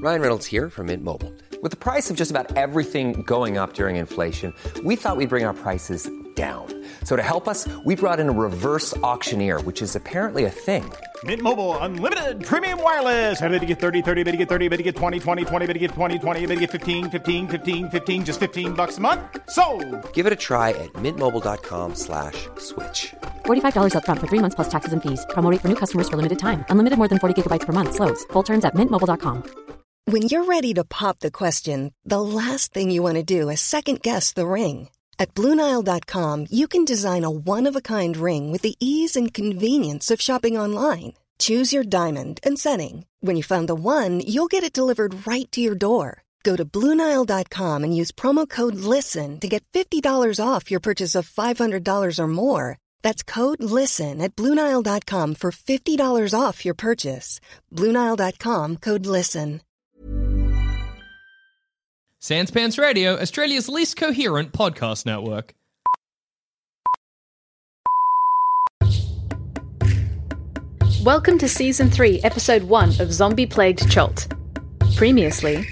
Ryan Reynolds here from Mint Mobile. With the price of just about everything going up during inflation, we thought we'd bring our prices down. So to help us, we brought in a reverse auctioneer, which is apparently a thing. Mint Mobile Unlimited Premium Wireless. How to get 30, 30, bit to get 30, bit to get 20, 20, 20, bit to get 20, 20, bit to get 15, 15, 15, 15, just $15 a month? Sold! Give it a try at mintmobile.com/switch. $45 up front for 3 months plus taxes and fees. Promo rate for new customers for limited time. Unlimited more than 40 gigabytes per month. Slows full terms at mintmobile.com. When you're ready to pop the question, the last thing you want to do is second-guess the ring. At BlueNile.com, you can design a one-of-a-kind ring with the ease and convenience of shopping online. Choose your diamond and setting. When you find the one, you'll get it delivered right to your door. Go to BlueNile.com and use promo code LISTEN to get $50 off your purchase of $500 or more. That's code LISTEN at BlueNile.com for $50 off your purchase. BlueNile.com, code LISTEN. Sans Pants Radio, Australia's least coherent podcast network. Welcome to Season 3, Episode 1 of Zombie Plagued Chult. Previously...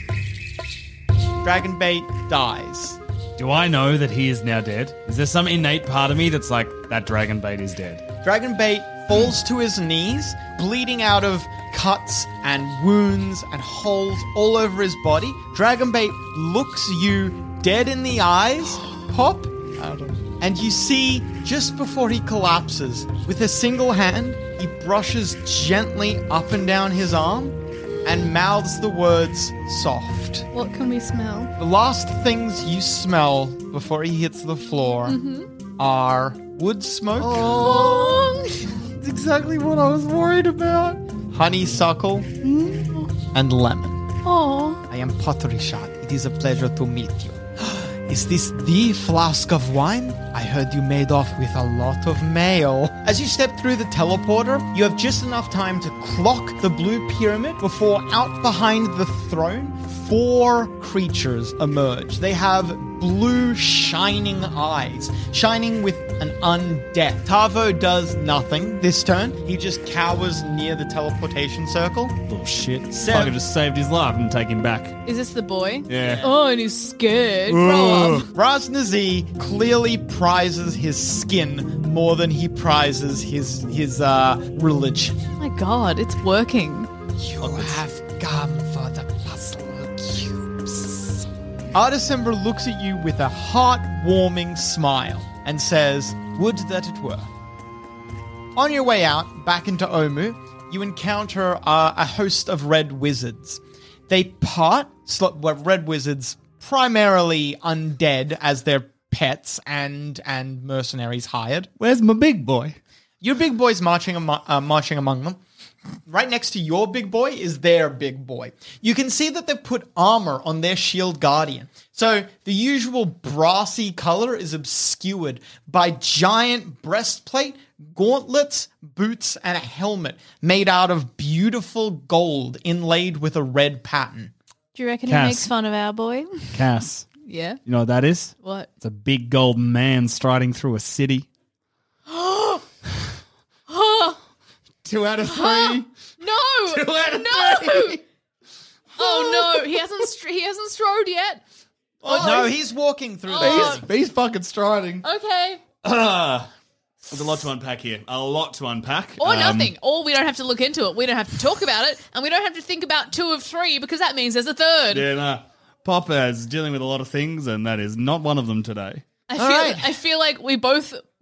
Dragonbait dies. Do I know that he is now dead? Is there some innate part of me that's like, that Dragonbait is dead? Dragonbait falls to his knees, bleeding out of cuts and wounds and holes all over his body. Dragonbait looks you dead in the eyes, Pop, and you see, just before he collapses, with a single hand, he brushes gently up and down his arm and mouths the words, soft. What can we smell? The last things you smell before he hits the floor are wood smoke. Oh. That's exactly what I was worried about. Honeysuckle and lemon. Oh. I am Potteryshot. It is a pleasure to meet you. Is this the flask of wine? I heard you made off with a lot of mail. As you step through the teleporter, you have just enough time to clock the blue pyramid before out behind the throne, 4 creatures emerge. They have blue shining eyes, shining with an undeath. Tavo does nothing this turn. He just cowers near the teleportation circle. Little shit. Sev- Fucker just saved his life and take him back. Is this the boy? Yeah. Oh, and he's scared. Grow up. Raz Nazi clearly prizes his skin more than he prizes his religion. Oh my god, it's working. You have come for the puzzle cubes. Artisember looks at you with a heart-warming smile and says, would that it were. On your way out, back into Omu, you encounter a host of red wizards. They part, red wizards, primarily undead as their pets and mercenaries hired. Where's my big boy? Your big boy's marching among them. Right next to your big boy is their big boy. You can see that they've put armor on their shield guardian. So the usual brassy color is obscured by giant breastplate, gauntlets, boots, and a helmet made out of beautiful gold inlaid with a red pattern. Do you reckon Cass. he makes fun of our boy? Cass. Yeah. You know what that is? What? It's a big golden man striding through a city. 2 out of 3. No! 2 out of No! 3. Oh no, he hasn't strode yet. Oh, no, he's walking through He's fucking striding. Okay. There's a lot to unpack here. A lot to unpack. Or nothing. Or we don't have to look into it. We don't have to talk about it. And we don't have to think about 2 of 3 because that means there's a third. Yeah, nah. Pop is dealing with a lot of things, and that is not one of them today. I feel like we both go.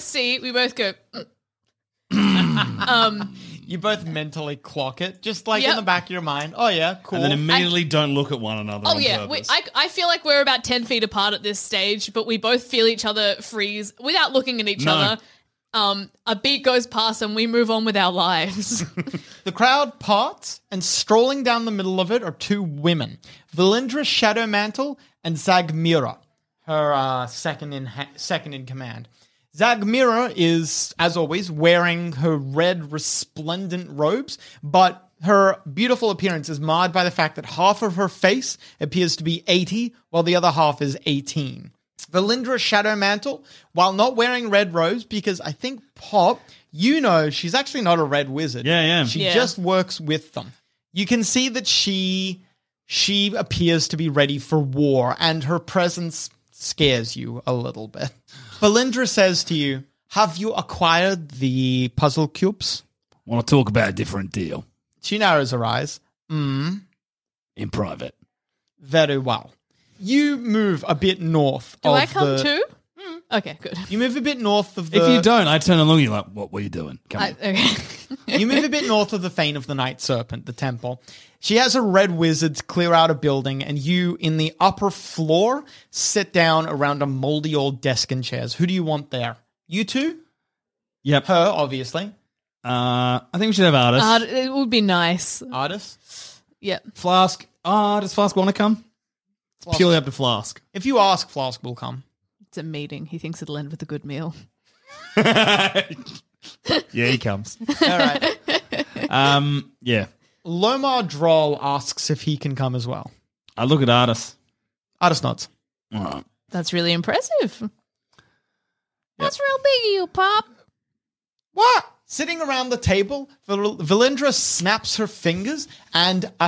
You both mentally clock it, just like in Yep. the back of your mind. Oh yeah, cool. And then immediately don't look at one another Oh on yeah, purpose. I feel like we're about 10 feet apart at this stage, but we both feel each other freeze without looking at each No. other. A beat goes past and we move on with our lives. The crowd parts, and strolling down the middle of it are 2 women, Valindra Shadowmantle and Zagmira, her second in command. Zagmira is, as always, wearing her red resplendent robes, but her beautiful appearance is marred by the fact that half of her face appears to be 80, while the other half is 18. Valindra Shadowmantle, while not wearing red robes, because I think Pop, you know, she's actually not a red wizard. Yeah. She just works with them. You can see that she She appears to be ready for war, and her presence scares you a little bit. Valindra says to you, have you acquired the puzzle cubes? Want to talk about a different deal? She narrows her eyes. In private. Very well. You move a bit north Do of I come the... too? Okay, good. You move a bit north of the... If you don't, I turn and look at you like, what were you doing? Come on. Okay. You move a bit north of the Fane of the Night Serpent, the temple. She has a red wizard clear out a building, and you, in the upper floor, sit down around a moldy old desk and chairs. Who do you want there? You two? Yep. Her, obviously. I think we should have Artis. It would be nice. Artis? Yeah. Flask. Does Flask want to come? It's purely up to Flask. If you ask, Flask will come. It's a meeting. He thinks it'll end with a good meal. Yeah, he comes. All right. Yeah. Lomar Droll asks if he can come as well. I look at Artis. Artis nods. All right. That's really impressive. That's real big of you, Pop. What? Sitting around the table, Valindra snaps her fingers, and a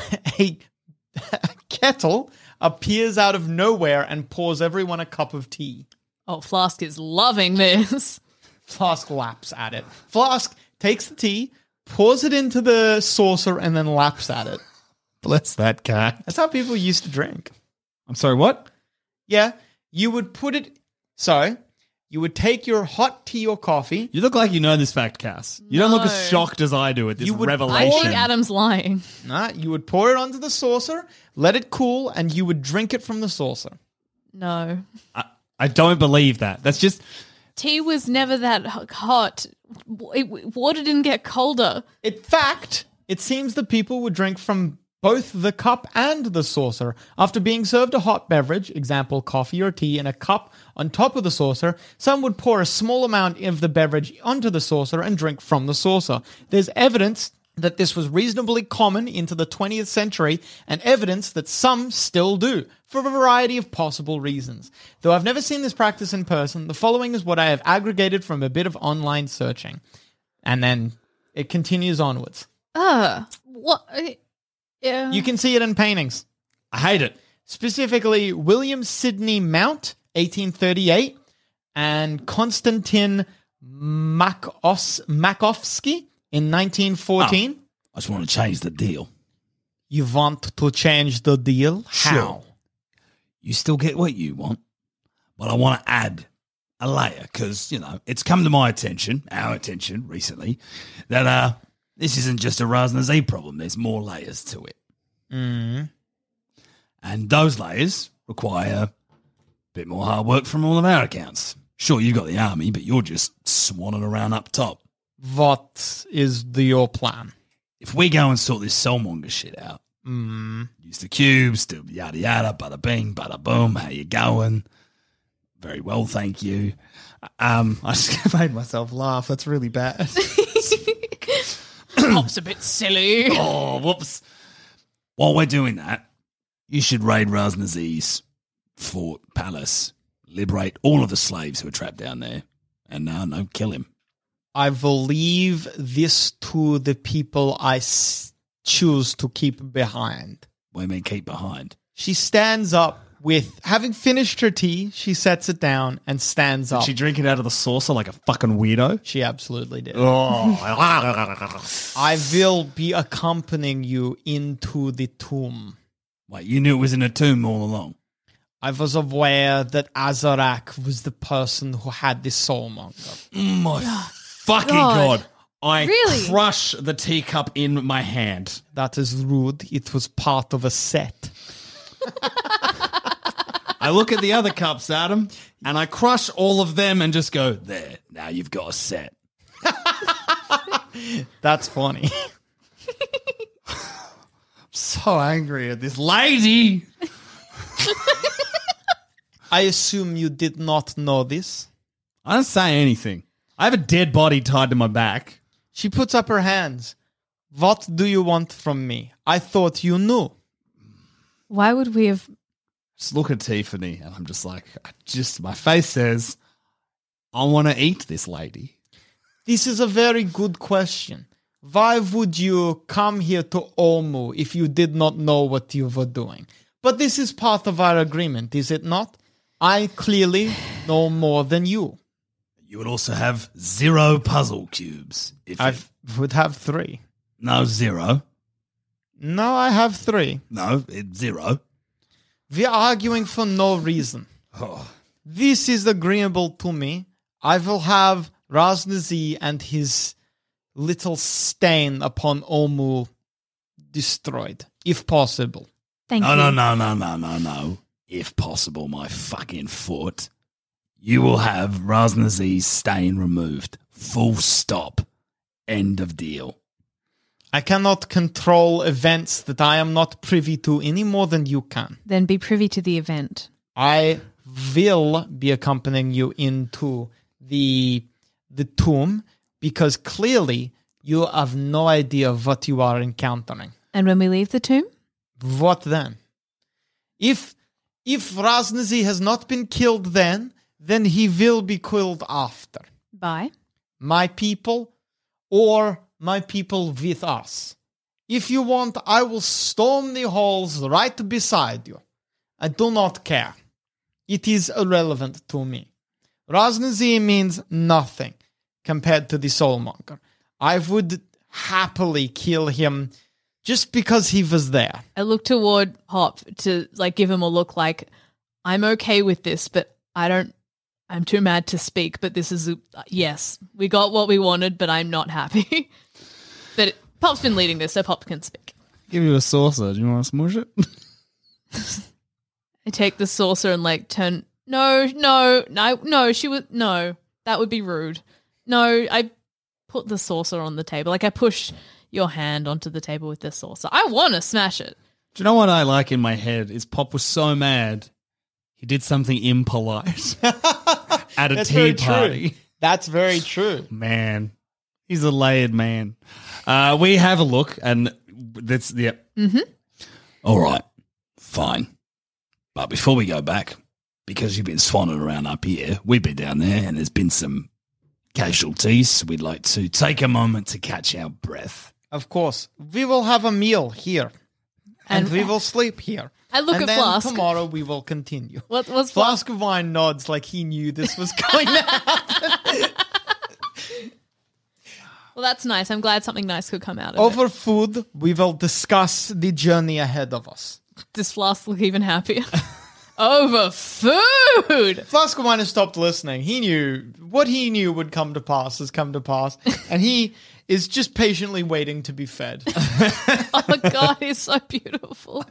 kettle appears out of nowhere and pours everyone a cup of tea. Oh, Flask is loving this. Flask laps at it. Flask takes the tea, pours it into the saucer, and then laps at it. Bless that guy. That's how people used to drink. I'm sorry, what? Yeah, you would put it... So, you would take your hot tea or coffee... You look like you know this fact, Cass. You don't look No. as shocked as I do at this You would- I revelation. think Adam's lying. Nah, you would pour it onto the saucer, let it cool, and you would drink it from the saucer. No. I don't believe that. That's just... Tea was never that hot. Water didn't get colder. In fact, it seems that people would drink from both the cup and the saucer. After being served a hot beverage, example coffee or tea, in a cup on top of the saucer, some would pour a small amount of the beverage onto the saucer and drink from the saucer. There's evidence that this was reasonably common into the 20th century, and evidence that some still do, for a variety of possible reasons. Though I've never seen this practice in person, the following is what I have aggregated from a bit of online searching. And then it continues onwards. What? Yeah. You can see it in paintings. I hate it. Specifically, William Sidney Mount, 1838, and Konstantin Makovsky in 1914. I just want to change the deal. You want to change the deal? How? Sure. You still get what you want, but I want to add a layer because, it's come to my attention, our attention recently, that this isn't just a Raz Nazeeb problem. There's more layers to it. Mm. And those layers require a bit more hard work from all of our accounts. Sure, you've got the army, but you're just swanning around up top. What is your plan? If we go and sort this Soulmonger shit out, use the cubes, do yada yada, bada bing, bada boom, how you going? Very well, thank you. I just made myself laugh. That's really bad. Pop's a bit silly. Oh, whoops. While we're doing that, you should raid Raz Nazeeb's fort, palace, liberate all of the slaves who are trapped down there, and kill him. I will leave this to the people I choose to keep behind. What do you mean keep behind? She stands up with, having finished her tea, she sets it down and stands up. Did she drink it out of the saucer like a fucking weirdo? She absolutely did. Oh. I will be accompanying you into the tomb. Wait, you knew it was in a tomb all along? I was aware that Azarak was the person who had the soulmonger. My fucking God. I Really? crush the teacup in my hand. That is rude. It was part of a set. I look at the other cups, Adam, and I crush all of them and just go, there, now you've got a set. That's funny. So angry at this lady. I assume you did not know this. I don't say anything. I have a dead body tied to my back. She puts up her hands. What do you want from me? I thought you knew. Why would we have... Just look at Tiffany, and I'm just like, my face says, I want to eat this lady. This is a very good question. Why would you come here to Olmu if you did not know what you were doing? But this is part of our agreement, is it not? I clearly know more than you. You would also have 0 puzzle cubes. I would have 3. No, 0. No, I have 3. No, it's 0. We are arguing for no reason. Oh. This is agreeable to me. I will have Raznazi and his little stain upon Olmu destroyed, if possible. Thank you. No. If possible, my fucking foot. You will have Raznazi's stain removed. Full stop. End of deal. I cannot control events that I am not privy to any more than you can. Then be privy to the event. I will be accompanying you into the tomb because clearly you have no idea what you are encountering. And when we leave the tomb? What then? If Raznazi has not been killed then he will be killed after. By? My people or my people with us. If you want, I will storm the halls right beside you. I do not care. It is irrelevant to me. Raznazi means nothing compared to the Soulmonger. I would happily kill him just because he was there. I look toward Hop to give him a look like, I'm okay with this, but I'm too mad to speak, but this is, yes, we got what we wanted, but I'm not happy. But Pop's been leading this, so Pop can speak. Give you a saucer. Do you want to smush it? I take the saucer and turn. No, that would be rude. No, I put the saucer on the table. I push your hand onto the table with the saucer. I want to smash it. Do you know what I like in my head is Pop was so mad he did something impolite at a tea party. True. That's very true. Man, he's a layered man. We have a look, and that's Mm-hmm. All right, fine. But before we go back, because you've been swanning around up here, we've been down there and there's been some casualties. We'd like to take a moment to catch our breath. Of course. We will have a meal here. And we will sleep here. I look at Flask. Tomorrow we will continue. What's Flask of Wine nods like he knew this was going to happen. Well, that's nice. I'm glad something nice could come out of it. Over food, we will discuss the journey ahead of us. Does Flask look even happier? Over food! Flask of Wine has stopped listening. He knew what he knew would come to pass has come to pass. And he is just patiently waiting to be fed. Oh, God, he's so beautiful.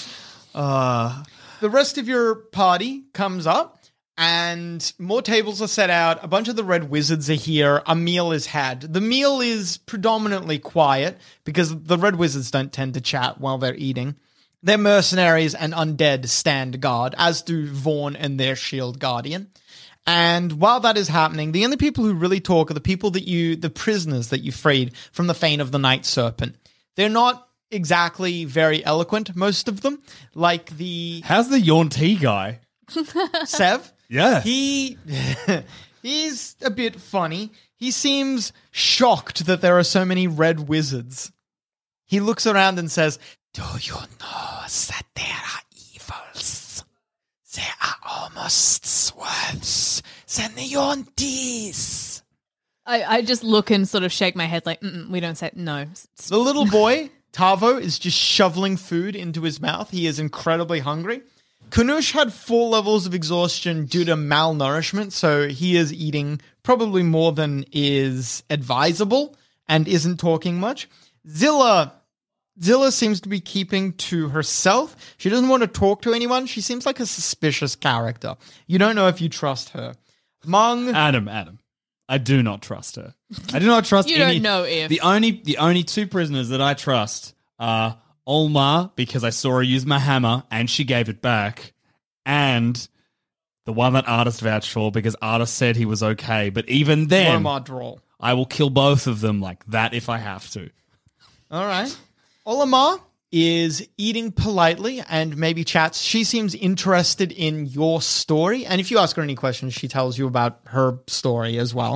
The rest of your party comes up. And more tables are set out. A bunch of the Red Wizards are here. A meal is had. The meal is predominantly quiet because the Red Wizards don't tend to chat while they're eating. Their mercenaries and undead stand guard, as do Vaughn and their shield guardian. And while that is happening, the only people who really talk are the prisoners that you freed from the Fane of the Night Serpent. They're not exactly very eloquent, most of them. How's the Yuan-Ti guy? Sev? Yeah. He's a bit funny. He seems shocked that there are so many red wizards. He looks around and says, "Do you know that there are evils? They are almost worse than the Yuan-Tis." I just look and sort of shake my head like, we don't say no. The little boy, Tavo, is just shoveling food into his mouth. He is incredibly hungry. Kunush had 4 levels of exhaustion due to malnourishment, so he is eating probably more than is advisable and isn't talking much. Zilla seems to be keeping to herself. She doesn't want to talk to anyone. She seems like a suspicious character. You don't know if you trust her. Mung... Adam. I do not trust her. I do not trust You any... don't know if... The only 2 prisoners that I trust are... Olma, because I saw her use my hammer and she gave it back, and the one that Artist vouched for because Artist said he was okay. But even then, I will kill both of them like that if I have to. All right. Olamar is eating politely and maybe chats. She seems interested in your story, and if you ask her any questions, she tells you about her story as well.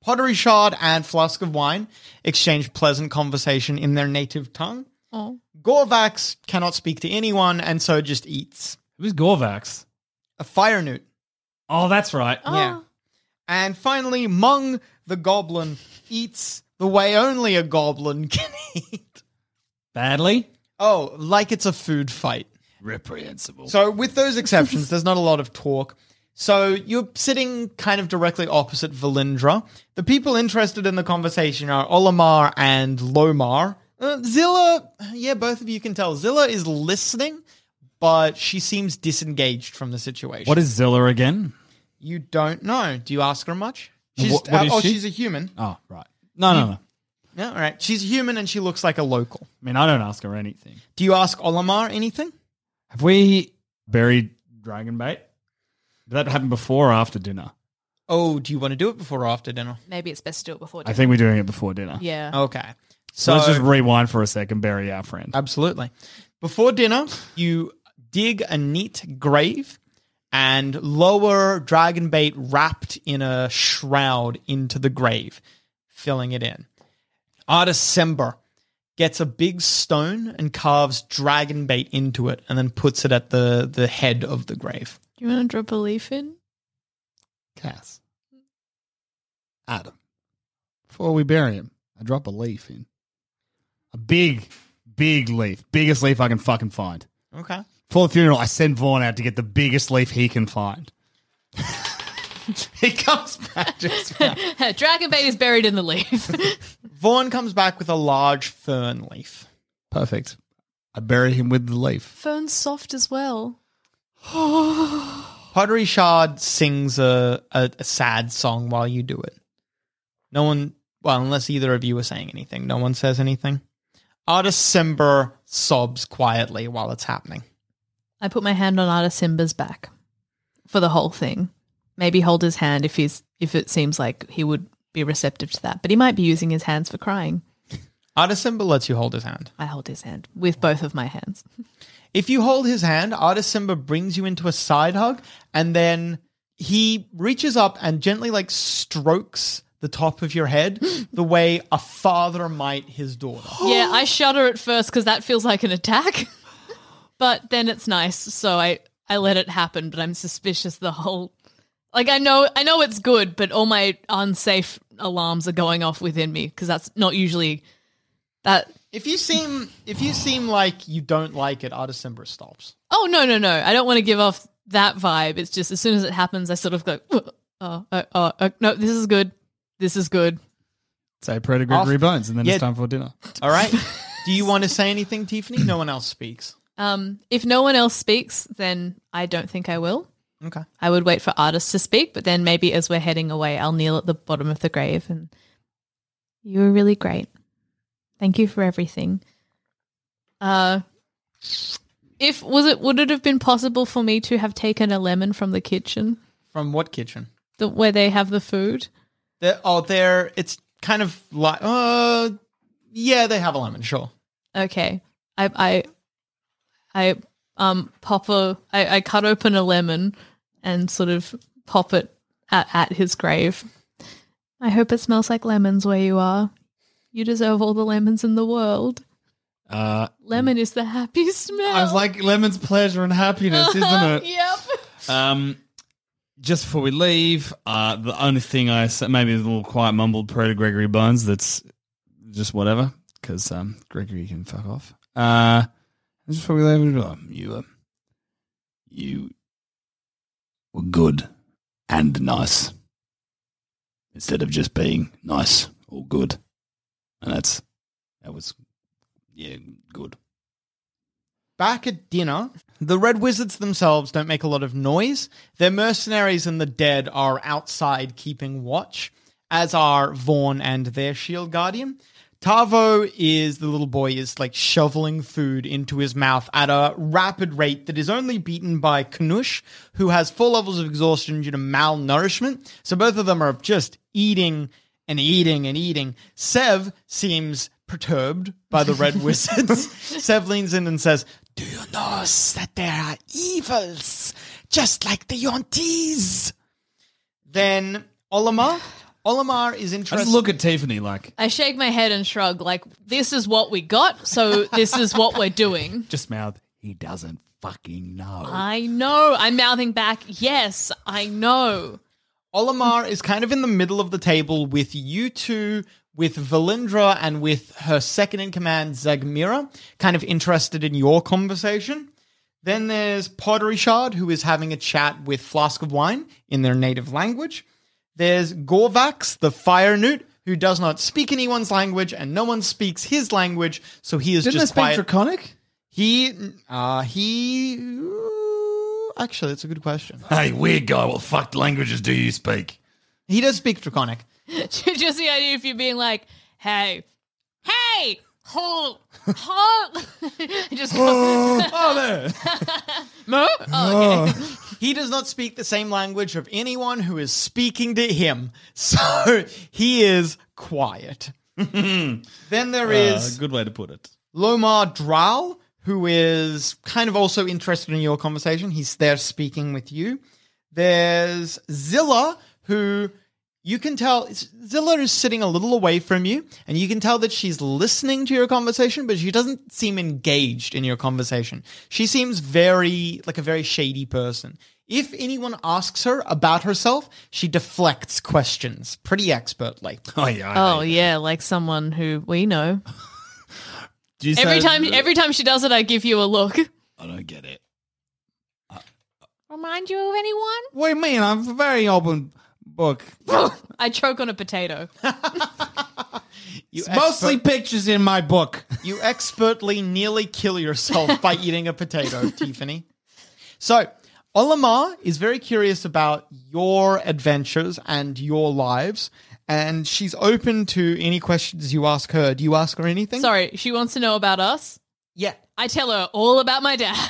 Pottery Shard and Flask of Wine exchange pleasant conversation in their native tongue. Oh. Gorvax cannot speak to anyone and so just eats. Who's Gorvax? A fire newt. Oh, that's right. Yeah. And finally, Mung the goblin eats the way only a goblin can eat. Badly? Oh, like it's a food fight. Reprehensible. So with those exceptions, there's not a lot of talk. So you're sitting kind of directly opposite Valindra. The people interested in the conversation are Olimar and Lomar. Zilla, yeah, both of you can tell. Zilla is listening, but she seems disengaged from the situation. What is Zilla again? You don't know. Do you ask her much? What is she? She's a human. Oh, right. No. Yeah, all right. She's a human and she looks like a local. I mean, I don't ask her anything. Do you ask Olimar anything? Have we buried dragon bait? Did that happen before or after dinner? Oh, do you want to do it before or after dinner? Maybe it's best to do it before I dinner. think we're doing it before dinner. Yeah. Okay. So let's just rewind for a second, bury our friend. Absolutely. Before dinner, you dig a neat grave and lower dragon bait wrapped in a shroud into the grave, filling it in. Artist Sember gets a big stone and carves dragon bait into it and then puts it at the head of the grave. Do you want to drop a leaf in? Cass. Adam. Before we bury him, I drop a leaf in. A big leaf. Biggest leaf I can fucking find. Okay. For the funeral, I send Vaughn out to get the biggest leaf he can find. He comes back just Dragon bait is buried in the leaf. Vaughn comes back with a large fern leaf. Perfect. I bury him with the leaf. Fern's soft as well. Pottery Shard sings a sad song while you do it. No one, well, unless either of you are saying anything, no one says anything. Artist Sember sobs quietly while it's happening. I put my hand on Artist Simba's back for the whole thing. Maybe hold his hand if it seems like he would be receptive to that. But he might be using his hands for crying. Artist Sember lets you hold his hand. I hold his hand with both of my hands. If you hold his hand, Artist Sember brings you into a side hug, and then he reaches up and gently strokes the top of your head the way a father might his daughter. Yeah, I shudder at first because that feels like an attack. But then it's nice, so I let it happen, but I'm suspicious the whole... I know it's good, but all my unsafe alarms are going off within me because that's not usually that. If you seem like you don't like it, Artist Sember stops. Oh no! I don't want to give off that vibe. It's just as soon as it happens, I sort of go, no, this is good. This is good. Say prayer to Gregory Bones, and then it's time for dinner. All right. Do you want to say anything, Tiffany? No one else speaks. If no one else speaks, then I don't think I will. Okay. I would wait for Artist to speak, but then maybe as we're heading away, I'll kneel at the bottom of the grave and you were really great. Thank you for everything. Would it have been possible for me to have taken a lemon from the kitchen? From what kitchen? Where they have the food? It's kind of like, yeah, they have a lemon, sure. Okay. I cut open a lemon and sort of pop it at his grave. I hope it smells like lemons where you are. You deserve all the lemons in the world. Lemon is the happy smell. I was like, lemon's pleasure and happiness, isn't it? Yep. Just before we leave, the only thing I said, maybe a little quiet mumbled prayer to Gregory Bones, that's just whatever, because Gregory can fuck off. Just before we leave, you were good and nice, instead of just being nice or good. And that was good. Back at dinner, the Red Wizards themselves don't make a lot of noise. Their mercenaries and the dead are outside keeping watch, as are Vaughn and their shield guardian. Tavo the little boy, is shoveling food into his mouth at a rapid rate that is only beaten by Knush, who has 4 levels of exhaustion due to malnourishment. So both of them are just eating and eating and eating. Sev seems perturbed by the Red Wizards. Sev leans in and says, "Do you know that there are evils, just like the Yontis?" Then Olimar Olimar is I interested. just look at Tiffany like, I shake my head and shrug, like, this is what we got, so this is what we're doing. just mouth, he doesn't fucking know. I know. I'm mouthing back, yes, I know. Olimar is kind of in the middle of the table with you two, with Valindra, and with her second-in-command, Zagmira, kind of interested in your conversation. Then there's Podrishard, who is having a chat with Flask of Wine in their native language. There's Gorvax, the fire newt, who does not speak anyone's language, and no one speaks his language, so he is Didn't just they speak quiet. Draconic? Actually, that's a good question. Hey, weird guy, what fucked languages do you speak? He does speak Draconic. Just the idea of you being like, hey, hold. Just Oh, there. Mo? Oh, okay. He does not speak the same language of anyone who is speaking to him, so he is quiet. Then there is Good way to put it. Lomar Dral, who is kind of also interested in your conversation. He's there speaking with you. There's Zilla, who you can tell, Zilla is sitting a little away from you, and you can tell that she's listening to your conversation, but she doesn't seem engaged in your conversation. She seems like a very shady person. If anyone asks her about herself, she deflects questions pretty expertly. Oh, yeah. Oh, yeah, like someone who we know. Do you Every say- time she does it, I give you a look. I don't get it. Remind you of anyone? What do you mean? I'm a very open book. I choke on a potato. You It's mostly pictures in my book. You expertly nearly kill yourself by eating a potato, Tiffany. So, Olimar is very curious about your adventures and your lives, and she's open to any questions you ask her. Do you ask her anything? Sorry, she wants to know about us. Yeah. I tell her all about my dad.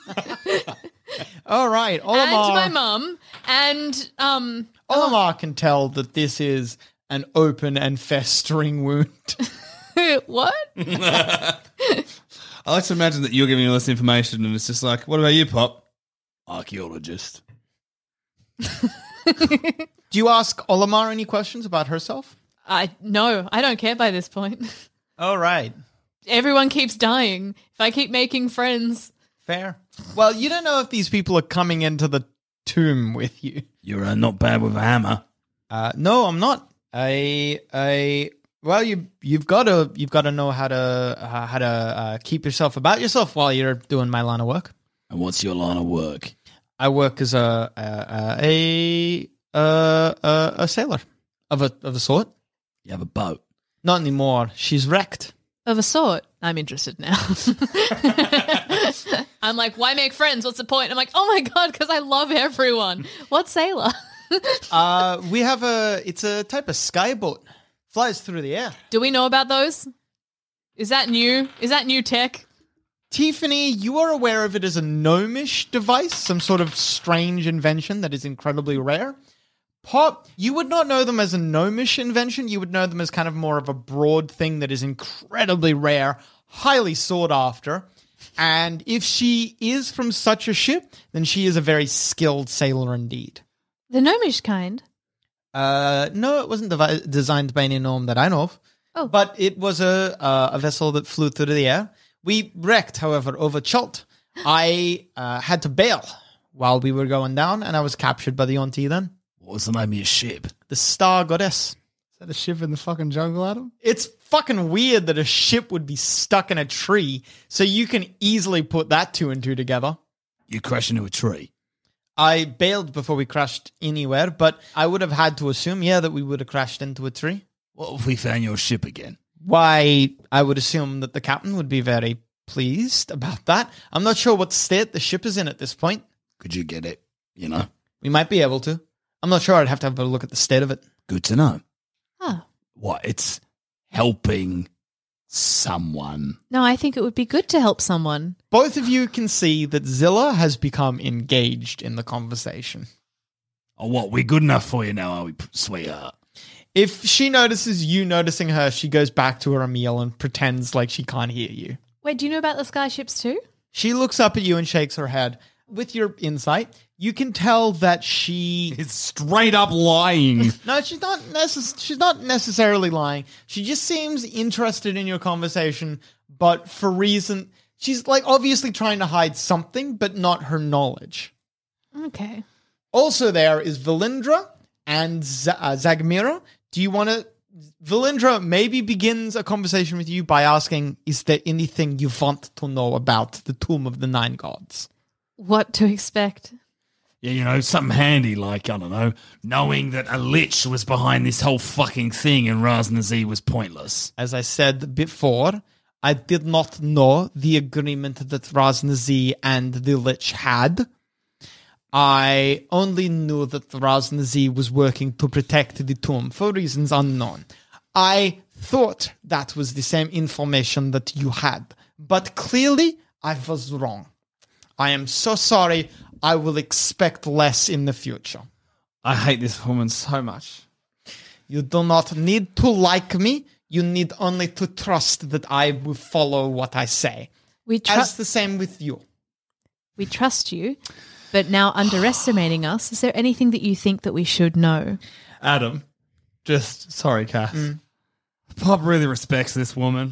All right. Olimar, and my mum. And, Olimar can tell that this is an open and festering wound. what? I like to imagine that you're giving all this information and it's just like, what about you, Pop? Archaeologist. Do you ask Olimar any questions about herself? No, I don't care by this point. All right. Everyone keeps dying. If I keep making friends. Fair. Well, you don't know if these people are coming into the tomb with you. You're not bad with a hammer. No, I'm not. Well, you've got to know how to keep yourself about yourself while you're doing my line of work. And what's your line of work? I work as a sailor of a sort. You have a boat. Not anymore. She's wrecked. Of a sort. I'm interested now. I'm like, why make friends? What's the point? I'm like, oh my God, because I love everyone. What sailor? We have it's a type of skyboat. Flies through the air. Do we know about those? Is that new? Is that new tech? Tiffany, you are aware of it as a gnomish device, some sort of strange invention that is incredibly rare. Pop, you would not know them as a gnomish invention. You would know them as kind of more of a broad thing that is incredibly rare, highly sought after. And if she is from such a ship, then she is a very skilled sailor indeed. The gnomish kind. No, it wasn't designed by any gnome that I know of. Oh. But it was a vessel that flew through the air. We wrecked, however, over Chult. I had to bail while we were going down, and I was captured by the Auntie then. What was the name of your ship? The Star Goddess. Is that a ship in the fucking jungle, Adam? It's fucking weird that a ship would be stuck in a tree, so you can easily put that two and two together. You crash into a tree. I bailed before we crashed anywhere, but I would have had to assume, that we would have crashed into a tree. What if we found your ship again? Why, I would assume that the captain would be very pleased about that. I'm not sure what state the ship is in at this point. Could you get it? You know? We might be able to. I'm not sure. I'd have to have a look at the state of it. Good to know. Huh. What? It's helping someone. No, I think it would be good to help someone. Both of you can see that Zilla has become engaged in the conversation. Oh, what? We're good enough for you now, are we, sweetheart? If she notices you noticing her, she goes back to her meal and pretends like she can't hear you. Wait, do you know about the sky ships too? She looks up at you and shakes her head. With your insight, You can tell that she... It's straight up lying. No, she's not necessarily lying. She just seems interested in your conversation, but for reason... She's like obviously trying to hide something, but not her knowledge. Okay. Also there is Valindra and Zagmira. Do you want to... Valindra maybe begins a conversation with you by asking, is there anything you want to know about the Tomb of the Nine Gods? What to expect? Yeah, something handy like, I don't know, knowing that a lich was behind this whole fucking thing and Raznazi was pointless. As I said before, I did not know the agreement that Raznazi and the lich had. I only knew that Raznazi was working to protect the tomb for reasons unknown. I thought that was the same information that you had, but clearly I was wrong. I am so sorry. I will expect less in the future. I hate this woman so much. You do not need to like me. You need only to trust that I will follow what I say. As the same with you. We trust you, but now underestimating us, is there anything that you think that we should know? Adam, sorry, Cass. Pop really respects this woman.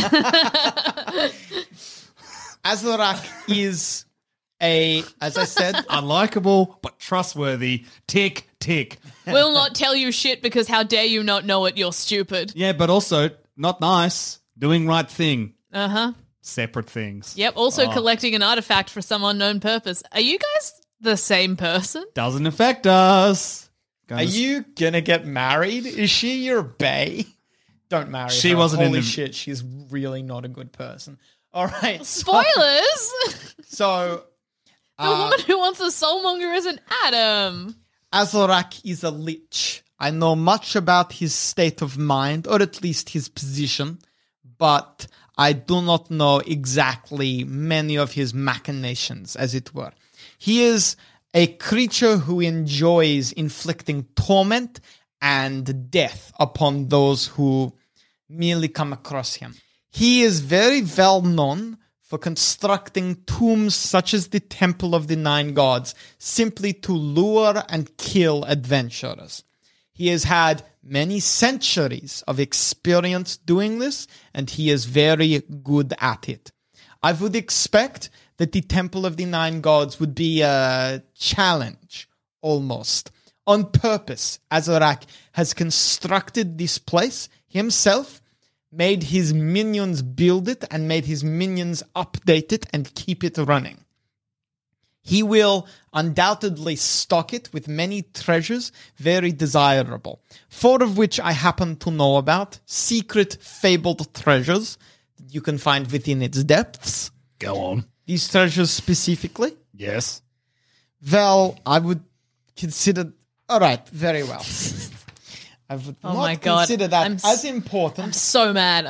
Azarak is as I said... unlikable, but trustworthy. Tick, tick. Will not tell you shit because how dare you not know it, you're stupid. Yeah, but also not nice. Doing right thing. Uh-huh. Separate things. Yep, also collecting an artifact for some unknown purpose. Are you guys the same person? Doesn't affect us. Are you gonna get married? Is she your bae? Don't marry her. She wasn't Holy in the... shit, she's really not a good person. All right. Spoilers! So... the woman who wants a soulmonger is an Adam. Azarak is a lich. I know much about his state of mind, or at least his position, but I do not know exactly many of his machinations, as it were. He is a creature who enjoys inflicting torment and death upon those who merely come across him. He is very well known for constructing tombs such as the Temple of the Nine Gods, simply to lure and kill adventurers. He has had many centuries of experience doing this, and he is very good at it. I would expect that the Temple of the Nine Gods would be a challenge, almost. On purpose, Azarak has constructed this place himself, made his minions build it, and made his minions update it and keep it running. He will undoubtedly stock it with many treasures, very desirable, 4 of which I happen to know about, secret fabled treasures that you can find within its depths. Go on. These treasures specifically? Yes. Well, I would consider... All right, very well. I would not consider that as important. I'm so mad.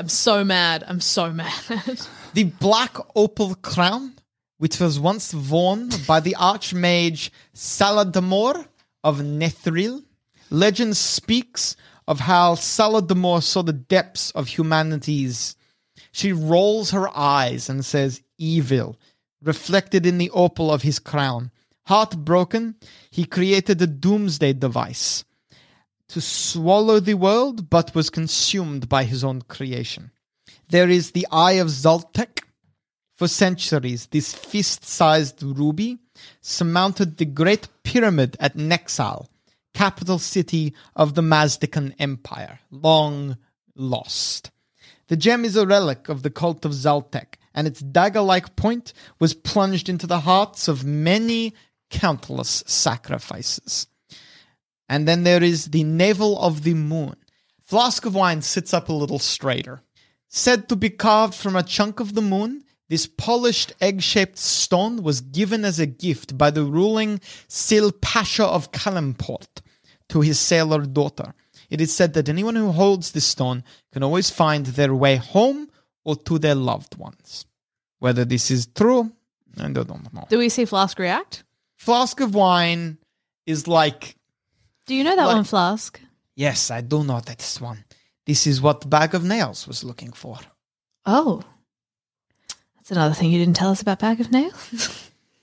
The black opal crown, which was once worn by the Archmage Saladamor of Nethril. Legend speaks of how Saladamor saw the depths of humanity's. She rolls her eyes and says, evil, reflected in the opal of his crown. Heartbroken, he created a doomsday device to swallow the world, but was consumed by his own creation. There is the Eye of Zaltek. For centuries, this fist-sized ruby surmounted the Great Pyramid at Nexal, capital city of the Mazdakan Empire, long lost. The gem is a relic of the cult of Zaltek, and its dagger-like point was plunged into the hearts of many countless sacrifices. And then there is the Navel of the Moon. Flask of Wine sits up a little straighter. Said to be carved from a chunk of the moon, this polished egg-shaped stone was given as a gift by the ruling Sil Pasha of Kalimport to his sailor daughter. It is said that anyone who holds this stone can always find their way home or to their loved ones. Whether this is true, I don't know. Do we see Flask react? Flask of Wine is like... Do you know that one, Flask? Yes, I do know this one. This is what Bag of Nails was looking for. Oh. That's another thing you didn't tell us about Bag of Nails.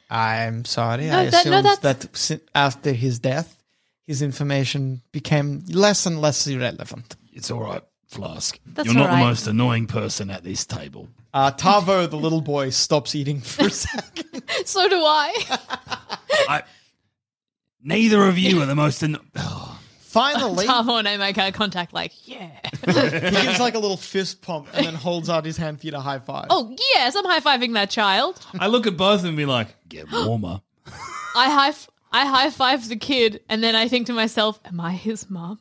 I'm sorry. No, I assumed that's- that after his death, his information became less and less irrelevant. It's all right, Flask. That's You're not all right. the most annoying person at this table. Tavo, the little boy, stops eating for a second. So do I. Neither of you are the most Finally, Tavo and I make eye contact like, yeah. he gives like a little fist pump and then holds out his hand for you to high five. Oh, yes, I'm high-fiving that child. I look at both of them and be like, get warmer. I high-five the kid, and then I think to myself, am I his mom?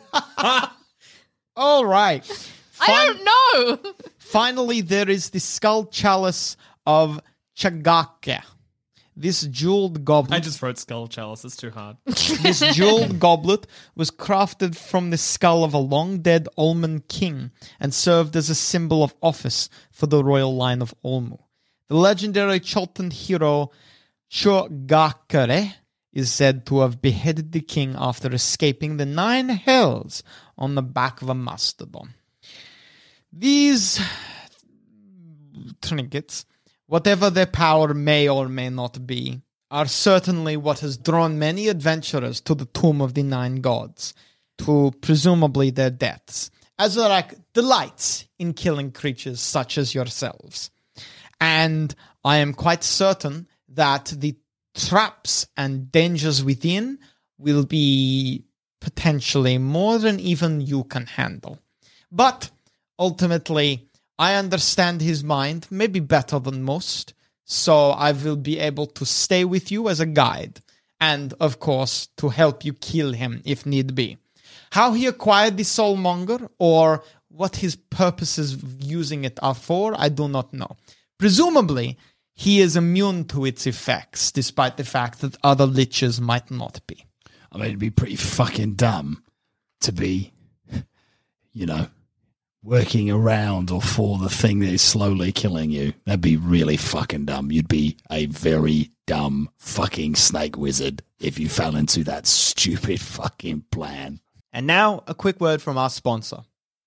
All right. I don't know. Finally, there is the skull chalice of Chagake. This jeweled goblet. I just wrote skull chalice. It's too hard. This jeweled goblet was crafted from the skull of a long-dead Olman king and served as a symbol of office for the royal line of Olmu. The legendary Choltan hero Chogakare is said to have beheaded the king after escaping the 9 hells on the back of a mastodon. These trinkets, whatever their power may or may not be, are certainly what has drawn many adventurers to the Tomb of the 9 Gods, to presumably their deaths. Azarak delights in killing creatures such as yourselves. And I am quite certain that the traps and dangers within will be potentially more than even you can handle. But ultimately, I understand his mind maybe better than most, so I will be able to stay with you as a guide, and, of course, to help you kill him if need be. How he acquired the Soulmonger, or what his purposes of using it are for, I do not know. Presumably, he is immune to its effects, despite the fact that other liches might not be. I mean, it'd be pretty fucking dumb to be, working around or for the thing that is slowly killing you. That'd be really fucking dumb. You'd be a very dumb fucking snake wizard if you fell into that stupid fucking plan. And now, a quick word from our sponsor.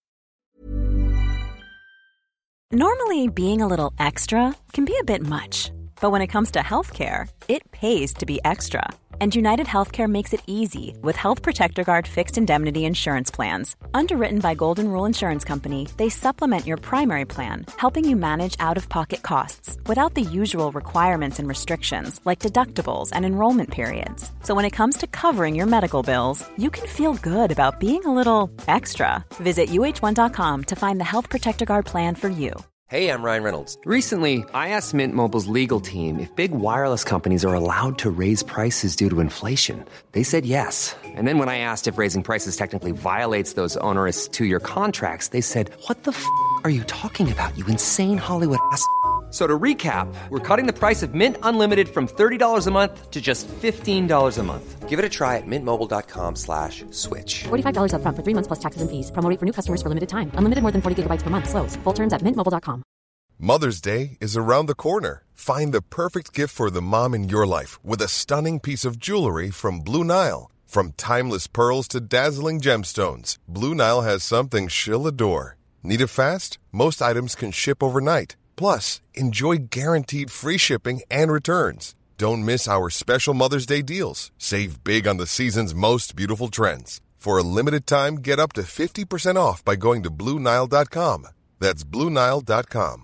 Normally, being a little extra can be a bit much. But when it comes to healthcare, it pays to be extra. And United Healthcare makes it easy with Health Protector Guard fixed indemnity insurance plans. Underwritten by Golden Rule Insurance Company, they supplement your primary plan, helping you manage out-of-pocket costs without the usual requirements and restrictions like deductibles and enrollment periods. So when it comes to covering your medical bills, you can feel good about being a little extra. Visit UH1.com to find the Health Protector Guard plan for you. Hey, I'm Ryan Reynolds. Recently, I asked Mint Mobile's legal team if big wireless companies are allowed to raise prices due to inflation. They said yes. And then when I asked if raising prices technically violates those onerous 2-year contracts, they said, "What the f*** are you talking about, you insane Hollywood ass?" So to recap, we're cutting the price of Mint Unlimited from $30 a month to just $15 a month. Give it a try at mintmobile.com/switch. $45 up front for 3 months plus taxes and fees. Promo rate for new customers for limited time. Unlimited more than 40 gigabytes per month. Slows full terms at mintmobile.com. Mother's Day is around the corner. Find the perfect gift for the mom in your life with a stunning piece of jewelry from Blue Nile. From timeless pearls to dazzling gemstones, Blue Nile has something she'll adore. Need it fast? Most items can ship overnight. Plus, enjoy guaranteed free shipping and returns. Don't miss our special Mother's Day deals. Save big on the season's most beautiful trends. For a limited time, get up to 50% off by going to BlueNile.com. That's BlueNile.com.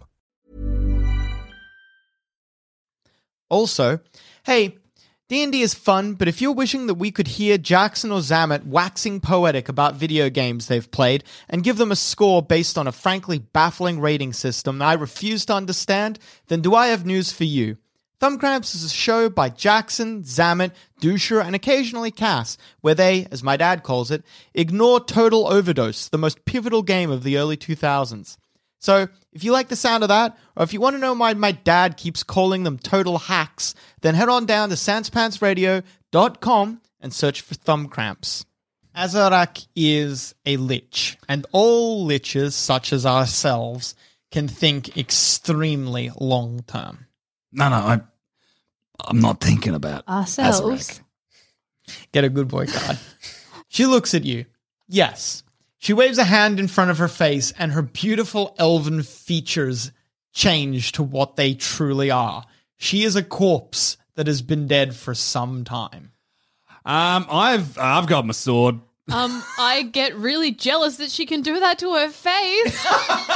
Also, hey, D&D is fun, but if you're wishing that we could hear Jackson or Zamet waxing poetic about video games they've played and give them a score based on a frankly baffling rating system that I refuse to understand, then do I have news for you. Thumbcramps is a show by Jackson, Zamet, Dusher, and occasionally Cass, where they, as my dad calls it, ignore Total Overdose, the most pivotal game of the early 2000s. So, if you like the sound of that, or if you want to know why my dad keeps calling them total hacks, then head on down to sanspantsradio.com and search for Thumbcramps. Azarak is a lich, and all liches, such as ourselves, can think extremely long-term. No, I'm not thinking about Ourselves. Azarak. Get a good boy card. She looks at you. Yes. She waves a hand in front of her face, and her beautiful elven features change to what they truly are. She is a corpse that has been dead for some time? I've got my sword. I get really jealous that she can do that to her face.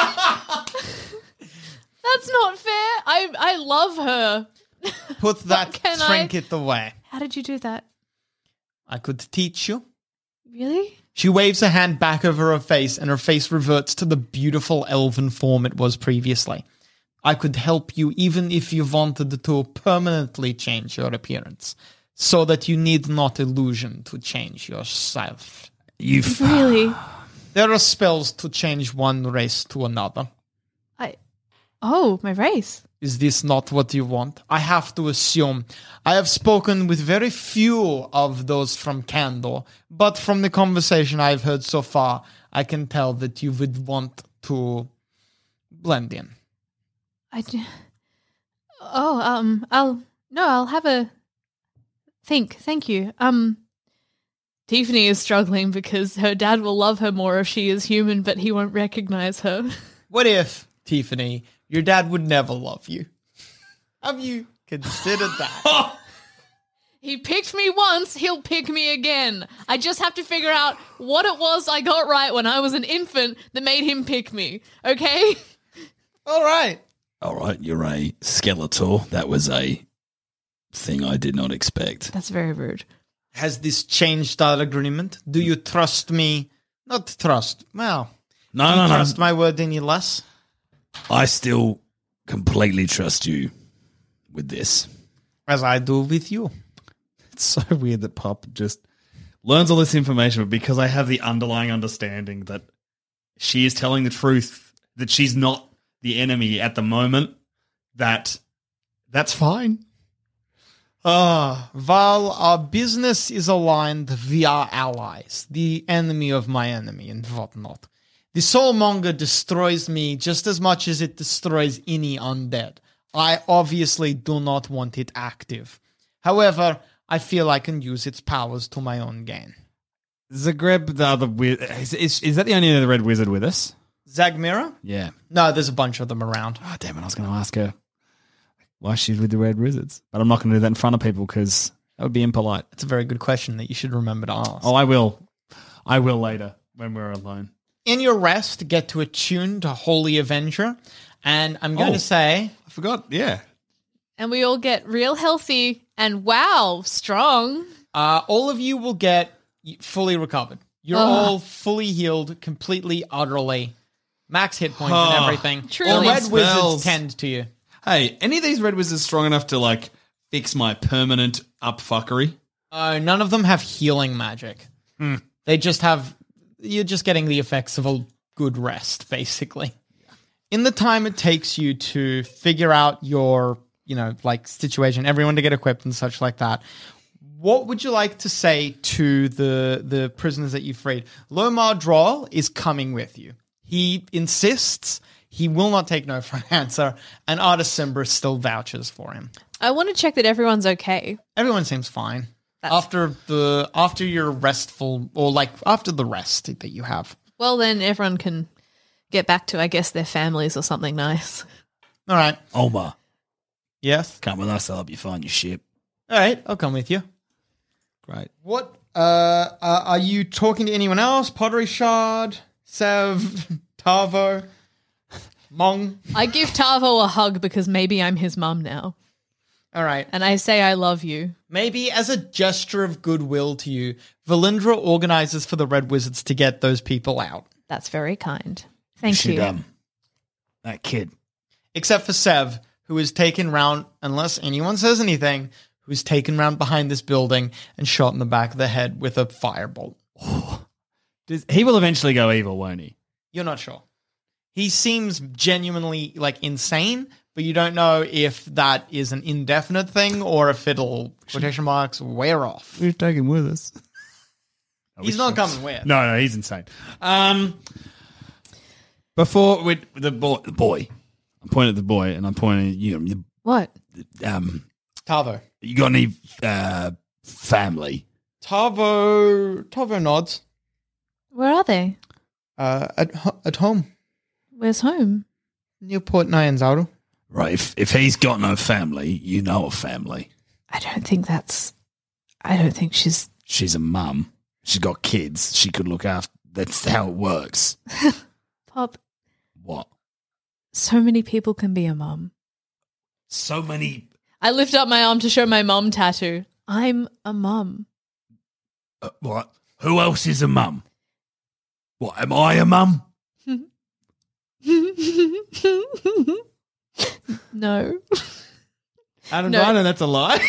That's not fair. I love her. Put that Can I- trinket away. How did you do that? I could teach you. Really? She waves a hand back over her face, and her face reverts to the beautiful elven form it was previously. I could help you even if you wanted to permanently change your appearance, so that you need not illusion to change yourself. Really? There are spells to change one race to another. Oh, my race. Is this not what you want? I have to assume. I have spoken with very few of those from Kandor, but from the conversation I've heard so far, I can tell that you would want to blend in. I'll have a think. Thank you. Tiffany is struggling because her dad will love her more if she is human, but he won't recognize her. What if, Tiffany, your dad would never love you? Have you considered that? He picked me once, he'll pick me again. I just have to figure out what it was I got right when I was an infant that made him pick me, okay? All right. All right, you're a Skeletor. That was a thing I did not expect. That's very rude. Has this changed our agreement? Do you trust me? Not trust. Well, No, do you no. trust my word any less? I still completely trust you with this. As I do with you. It's so weird that Pop just learns all this information, but because I have the underlying understanding that she is telling the truth, that she's not the enemy at the moment, that's fine. While our business is aligned, we are allies. The enemy of my enemy and whatnot. The Soulmonger destroys me just as much as it destroys any undead. I obviously do not want it active. However, I feel I can use its powers to my own gain. Zagreb, the other is that the only other red wizard with us? Zagmira? Yeah. No, there's a bunch of them around. Oh, damn it, I was going to ask her why she's with the red wizards. But I'm not going to do that in front of people because that would be impolite. It's a very good question that you should remember to ask. Oh, I will. I will later when we're alone. In your rest, get to attune to Holy Avenger. And I'm going to say... I forgot, yeah. And we all get real healthy and wow, strong. All of you will get fully recovered. You're all fully healed, completely, utterly. Max hit points and everything. Truly. The red Spells. wizards tend to you. Hey, any of these red wizards strong enough to, like, fix my permanent upfuckery? None of them have healing magic. They just have... You're just getting the effects of a good rest, basically. In the time it takes you to figure out your, situation, everyone to get equipped and such like that, what would you like to say to the prisoners that you freed? Lomar Droll is coming with you. He insists. He will not take no for an answer, and Artis Simbra still vouches for him. I want to check that everyone's okay. Everyone seems fine. After your restful, or after the rest that you have. Well, then everyone can get back to, I guess, their families or something nice. All right. Omar, Yes. come with us. I'll help you find your ship. All right. I'll come with you. Great. What? Are you talking to anyone else? Pottery Shard, Sev, Tavo, Mong. I give Tavo a hug because maybe I'm his mum now. All right. And I say I love you. Maybe as a gesture of goodwill to you, Valindra organizes for the Red Wizards to get those people out. That's very kind. Thank you. That kid. Except for Sev, who is taken round, unless anyone says anything, who's taken round behind this building and shot in the back of the head with a firebolt. He will eventually go evil, won't he? You're not sure. He seems genuinely insane, but you don't know if that is an indefinite thing or if it'll, quotation marks, wear off. We've taken him with us. He's not coming with. No, he's insane. Before with the boy, I'm pointing at the boy and I'm pointing at you. What? Tavo. You got any family? Tavo nods. Where are they? At home. Where's home? Near Port Nyanzaru. Right. If he's got no family, you know a family. I don't think she's... She's a mum. She's got kids. She could look after. That's how it works. Pop, What? so many people can be a mum. So many. I lift up my arm to show my mum tattoo. I'm a mum. What? Who else is a mum? What? Am I a mum? No. Adam No. Dino, that's a lie.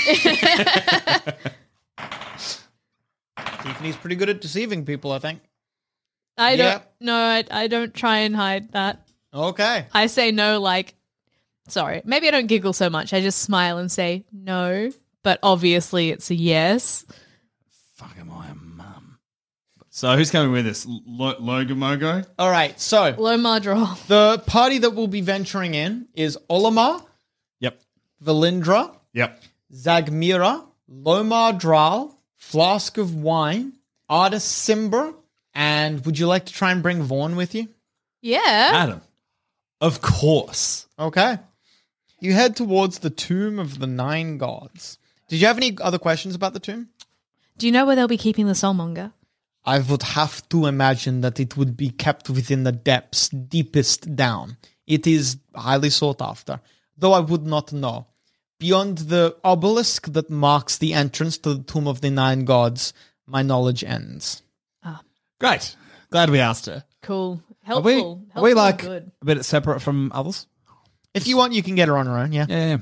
Tiffany's pretty good at deceiving people, I think. I don't. Yep. No, I don't try and hide that. Okay. I say no like, sorry, maybe I don't giggle so much. I just smile and say no, but obviously it's a yes. Fuck, am I a mum? So who's coming with us? Logan Mogo? All right, so Lomar draw. the party that we'll be venturing in is Olimar, Yep. Valindra, Yep. Zagmira, Lomar Dral, Flask of Wine, Artis Simber, and would you like to try and bring Vaughn with you? Yeah. Adam. Of course. Okay. You head towards the Tomb of the Nine Gods. Did you have any other questions about the tomb? Do you know where they'll be keeping the soulmonger? I would have to imagine that it would be kept within the depths, deepest down. It is highly sought after, though I would not know. Beyond the obelisk that marks the entrance to the Tomb of the Nine Gods, my knowledge ends. Great. Glad we asked her. Cool. Are we, Helpful. are we Helpful like and good. a bit separate from others? If you want, you can get her on her own, yeah. Yeah.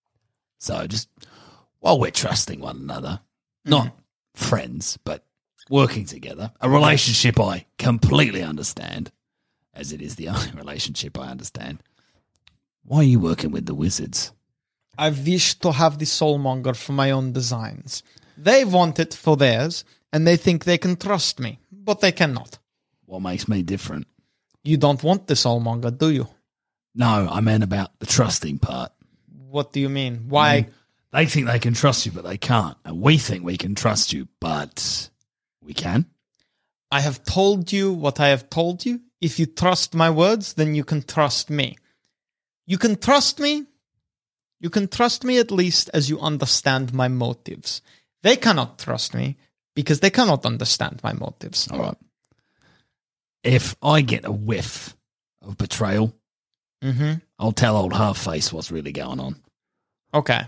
So just while we're trusting one another, not friends, but working together, a relationship I completely understand, as it is the only relationship I understand. Why are you working with the wizards? I wish to have the Soulmonger for my own designs. They want it for theirs, and they think they can trust me, but they cannot. What makes me different? You don't want the Soulmonger, do you? No, I meant about the trusting part. What do you mean? Why? They think they can trust you, but they can't. And we think we can trust you, but we can. I have told you what I have told you. If you trust my words, then you can trust me. You can trust me. You can trust me at least as you understand my motives. They cannot trust me because they cannot understand my motives. All right. If I get a whiff of betrayal, I'll tell old Half-Face what's really going on. Okay.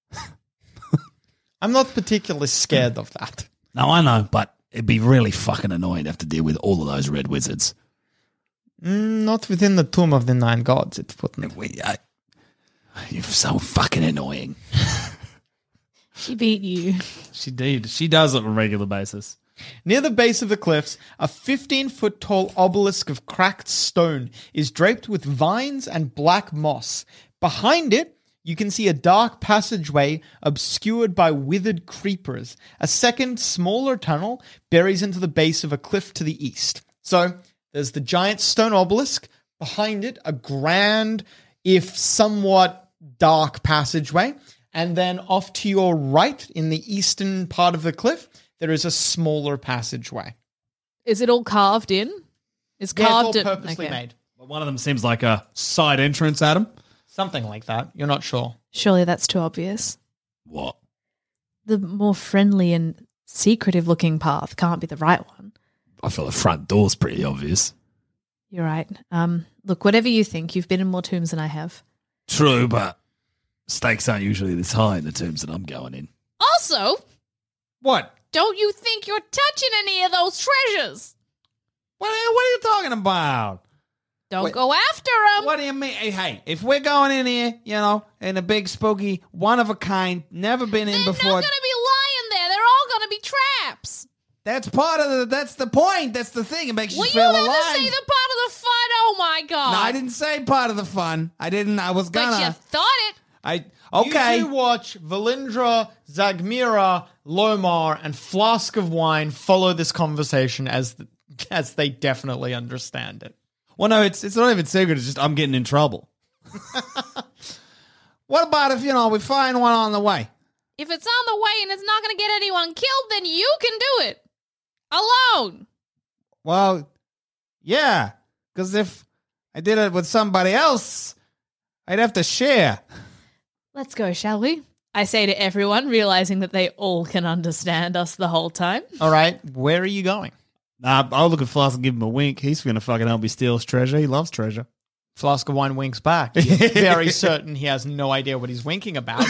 I'm not particularly scared of that. No, I know, but it'd be really fucking annoying to have to deal with all of those red wizards. Not within the Tomb of the Nine Gods, it wouldn't. You're so fucking annoying. She beat you. She did. She does it on a regular basis. Near the base of the cliffs, a 15-foot tall obelisk of cracked stone is draped with vines and black moss. Behind it, you can see a dark passageway obscured by withered creepers. A second, smaller tunnel buries into the base of a cliff to the east. So, there's the giant stone obelisk. Behind it, a grand, if somewhat dark passageway. And then off to your right, in the eastern part of the cliff, there is a smaller passageway. Is it all carved in? It's Yeah, carved it's all in. purposely okay. made. But one of them seems like a side entrance, Adam. Something like that. You're not sure. Surely that's too obvious. What? The more friendly and secretive looking path can't be the right one. I feel the front door's pretty obvious. You're right. Look, whatever you think, you've been in more tombs than I have. True, but stakes aren't usually this high in the tombs that I'm going in. Also, What? don't you think you're touching any of those treasures? What are you talking about? Don't go after them. What do you mean? Hey, if we're going in here, in a big, spooky, one-of-a-kind, never been in They're before, not going to be lying there. They're all going to be traps. that's the point. That's the thing. It makes Were you you feel about alive. to say the part of the fun? Oh, my God. No, I didn't say part of the fun. I was But gonna. you thought it. You two watch Valindra, Zagmira, Lomar, and Flask of Wine follow this conversation as they definitely understand it. Well, no, it's not even secret. It's just I'm getting in trouble. What about if, we find one on the way? If it's on the way and it's not going to get anyone killed, then you can do it. Alone. Well, yeah, because if I did it with somebody else, I'd have to share. Let's go, shall we? I say to everyone, realizing that they all can understand us the whole time. All right, where are you going? Nah, I'll look at Flask and give him a wink. He's going to fucking help me steal his treasure. He loves treasure. Flask of Wine winks back. He's very certain he has no idea what he's winking about.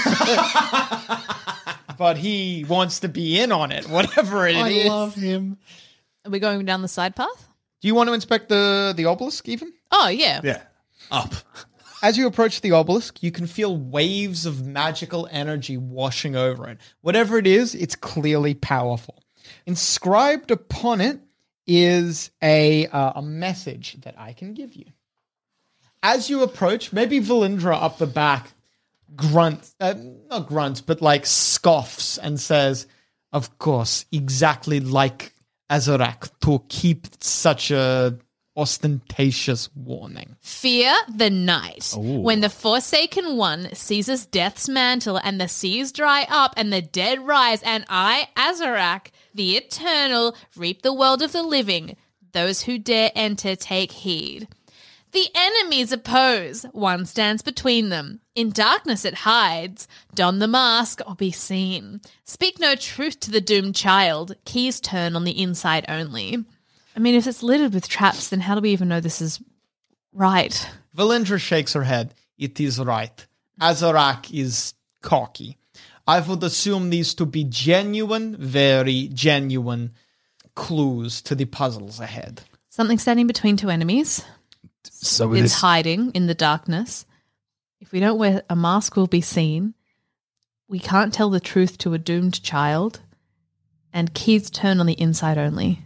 But he wants to be in on it, whatever it is. I love him. Are we going down the side path? Do you want to inspect the obelisk even? Oh, yeah. Yeah. Up. As you approach the obelisk, you can feel waves of magical energy washing over it. Whatever it is, it's clearly powerful. Inscribed upon it is a message that I can give you. As you approach, maybe Valindra up the back grunts, not grunts, but like scoffs and says, of course, exactly like Azarak to keep such a ostentatious warning. Fear the night. Ooh. When the Forsaken One seizes death's mantle and the seas dry up and the dead rise, and I, Azarak, the Eternal, reap the world of the living. Those who dare enter take heed. The enemies oppose. One stands between them. In darkness it hides. Don the mask or be seen. Speak no truth to the doomed child. Keys turn on the inside only. I mean, if it's littered with traps, then how do we even know this is right? Valindra shakes her head. It is right. Azarak is cocky. I would assume these to be genuine, very genuine clues to the puzzles ahead. Something standing between two enemies. So with It's this, hiding in the darkness. If we don't wear a mask, we'll be seen. We can't tell the truth to a doomed child. And keys turn on the inside only.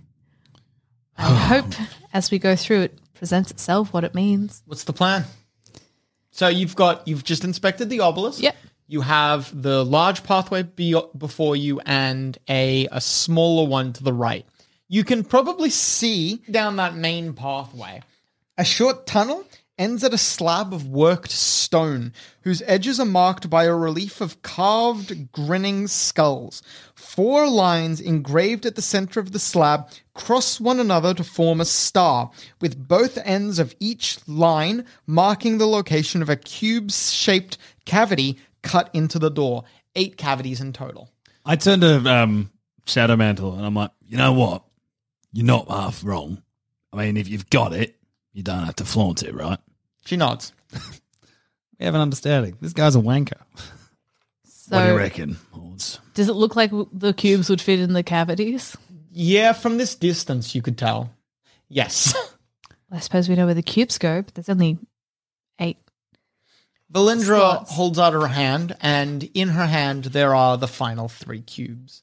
I hope as we go through it presents itself what it means. What's the plan? So you've just inspected the obelisk. Yep. You have the large pathway before you and a smaller one to the right. You can probably see down that main pathway. A short tunnel ends at a slab of worked stone, whose edges are marked by a relief of carved, grinning skulls. 4 lines engraved at the center of the slab cross one another to form a star, with both ends of each line marking the location of a cube-shaped cavity cut into the door. 8 cavities in total. I turned to Shadow Mantle and I'm like, you know what? You're not half wrong. I mean, if you've got it, you don't have to flaunt it, right? She nods. We have an understanding. This guy's a wanker. So What do you reckon, Hordes? does it look like the cubes would fit in the cavities? Yeah, from this distance you could tell. Yes. I suppose we know where the cubes go, but there's only 8. Valindra Slots. holds out her hand, and in her hand there are the final 3 cubes.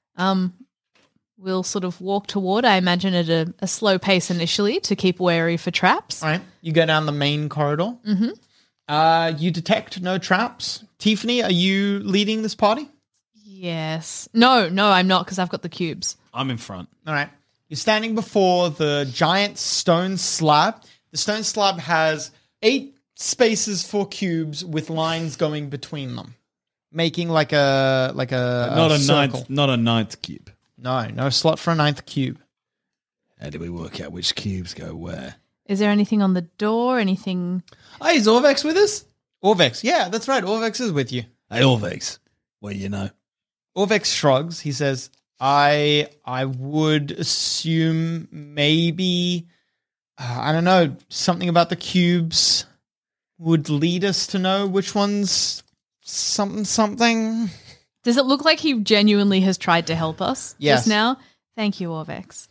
We'll sort of walk toward, I imagine, at a slow pace initially to keep wary for traps. All right. You go down the main corridor. Mm-hmm. You detect no traps. Tiffany, are you leading this party? Yes. No, I'm not because I've got the cubes. I'm in front. All right. You're standing before the giant stone slab. The stone slab has 8 spaces for cubes with lines going between them, making like a circle. Not a ninth cube. No slot for a 9th cube. How do we work out which cubes go where? Is there anything on the door? Anything? Hey, is Orvex with us? Orvex, yeah, that's right. Orvex is with you. Hey, Orvex, what do you know? Orvex shrugs. He says, I would assume maybe, I don't know, something about the cubes would lead us to know which one's something. Does it look like he genuinely has tried to help us Yes. just now? Thank you, Orvex.